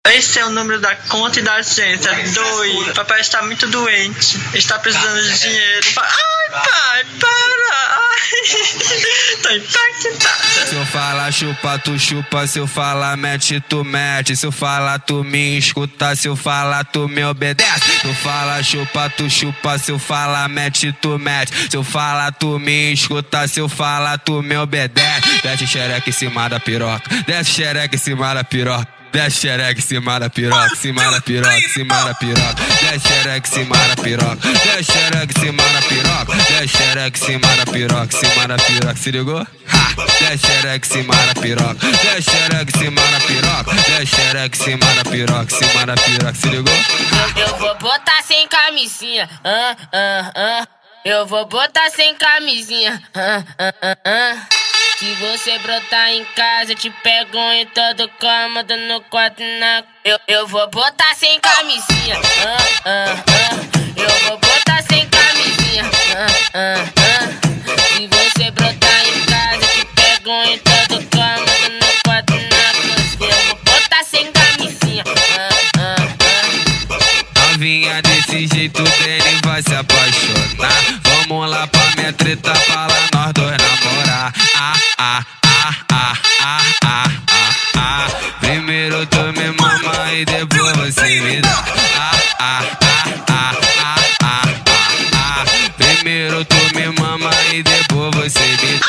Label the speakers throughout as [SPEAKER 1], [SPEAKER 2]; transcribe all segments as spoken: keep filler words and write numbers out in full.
[SPEAKER 1] Esse é o número da conta e da agência. Dois. Papai está muito doente. Está precisando de dinheiro. Ai, pai, para. Ai. Tô impactada.
[SPEAKER 2] Se eu falar chupa, tu chupa. Se eu falar mete, tu mete. Se eu falar tu me escuta. Se eu falar tu me obedece. Se eu falar chupa, tu chupa. Se eu falar mete, tu mete. Se eu falar tu me escuta. Se eu falar tu me obedece. Desce xereca em cima da piroca. Desce xereca em cima da piroca. Desce xereca em cima da piroca, cima da piroca, cima da piroca. Desce xereca em cima da piroca. Desce xereca em cima da piroca. Desce xereca em cima da piroca, cima da piroca. Se ligou? Ha! Desce xereca em cima da piroca. Desce xereca em cima da piroca. Desce xereca em cima da piroca, cima da piroca. Se ligou?
[SPEAKER 3] Eu, eu vou botar sem camisinha. Ah, ah, ah. Eu vou botar sem camisinha. Ah, ah, ah, ah. Se você brotar em casa, eu te pego em todo cômodo, no quarto, na... Eu, eu vou botar sem camisinha. Ah, ah, ah. Eu vou botar sem camisinha. Ah, ah, ah. Se você brotar em casa, eu te pego em todo cômodo, no quarto, na... Eu vou botar sem camisinha. Ah, ah, ah.
[SPEAKER 2] Novinha desse jeito dele vai se apaixonar. Vamos lá pra minha treta, fala nós dois namorar. Ah, ah, ah, ah, ah, ah, ah, ah. Primeiro tu me mama e depois você me dá. Ah, ah, ah, ah, ah, ah, ah, ah. Primeiro tu me mama e depois você me dá.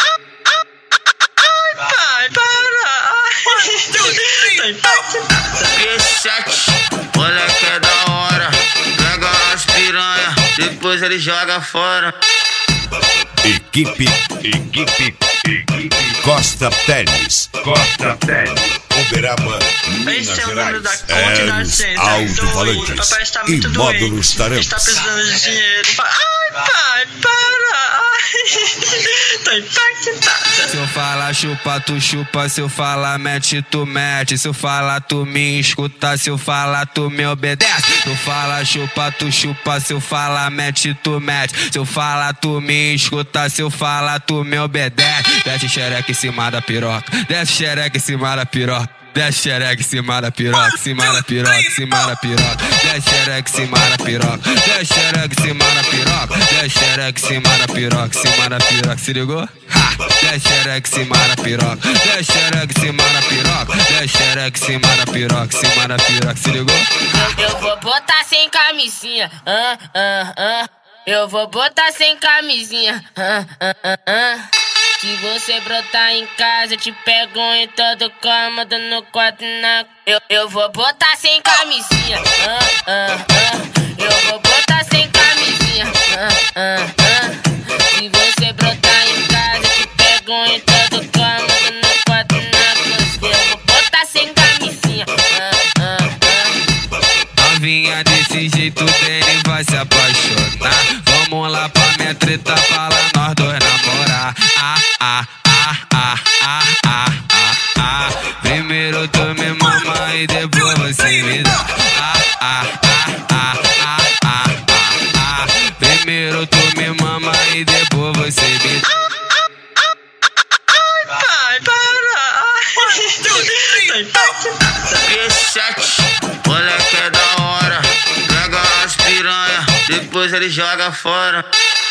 [SPEAKER 1] Ai, pai, para. Tô impactada.
[SPEAKER 4] P sete, moleque é da hora. Pega as piranha, depois ele joga fora.
[SPEAKER 5] Equipe, equipe, equipe Costa Tênis. Costa Tênis. Uberaba, Minas
[SPEAKER 1] Esse é o número da
[SPEAKER 5] Gerais.
[SPEAKER 1] conta e da
[SPEAKER 5] Eros
[SPEAKER 1] agência.
[SPEAKER 5] Alto-Falantes
[SPEAKER 1] Papai está
[SPEAKER 5] e
[SPEAKER 1] muito
[SPEAKER 5] módulos
[SPEAKER 1] doente.
[SPEAKER 5] tarantes.
[SPEAKER 1] Está precisando de dinheiro. Ai, pai, para. Ai. Tô impactada.
[SPEAKER 2] Se eu falar chupa, tu chupa. Se eu falar mete, tu mete. Se eu falar tu me escuta. Se eu falar tu me obedece. Se eu falar chupa, tu chupa. Se eu falar mete, tu mete. Se eu falar tu me escuta. Se eu falar tu me obedece. Desce xereca em cima da piroca. Desce xereca em cima da piroca. Desce xereca em cima da piroca, cima da piroca, cima da piroca. Desce xereca em cima da piroca. Desce xereca em cima da piroca. Desce xereca em cima da piroca, cima da piroca. Se ligou? Ha! Desce xereca em cima da piroca. Desce xereca em cima da piroca. Desce xereca em cima da piroca, cima da piroca. Se ligou?
[SPEAKER 3] Eu, eu vou botar sem camisinha. Ah, ah, ah. Eu vou botar sem camisinha. Ah, ah, ah, ah. Se você brotar em casa, eu te pego em todo cômodo, no quarto, na... Eu, eu vou botar sem camisinha. Ah, ah, ah. Eu vou botar sem camisinha. Ah, ah, ah. Se você brotar em casa, eu te pego em todo cômodo, no quarto, na... Eu vou botar sem camisinha. Ah, ah, ah.
[SPEAKER 2] Novinha desse jeito dele vai se apaixonar. Vamos lá pra minha treta, fala nós dois namorar. Ah, ah, ah, ah, ah, ah, ah, ah. Primeiro tu me mama e depois você me dá. Ah, ah, ah, ah, ah, ah, ah, ah. Primeiro tu me mama e depois você me dá.
[SPEAKER 1] Ai, pai, para. Tô impactada.
[SPEAKER 4] P sete, moleque é da hora. Pega as piranha, depois ele joga fora.